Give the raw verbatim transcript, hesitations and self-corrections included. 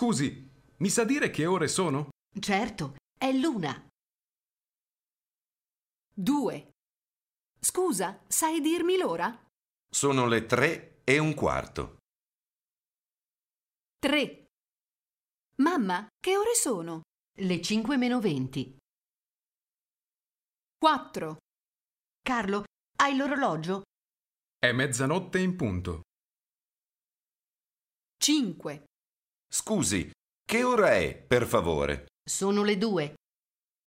Scusi, mi sa dire che ore sono? Certo, è l'una. Due. Scusa, sai dirmi l'ora? Sono le tre e un quarto. Tre. Mamma, che ore sono? Le cinque meno venti. Quattro. Carlo, hai l'orologio? È mezzanotte in punto. Cinque. Scusi, che ora è, per favore? Sono le due.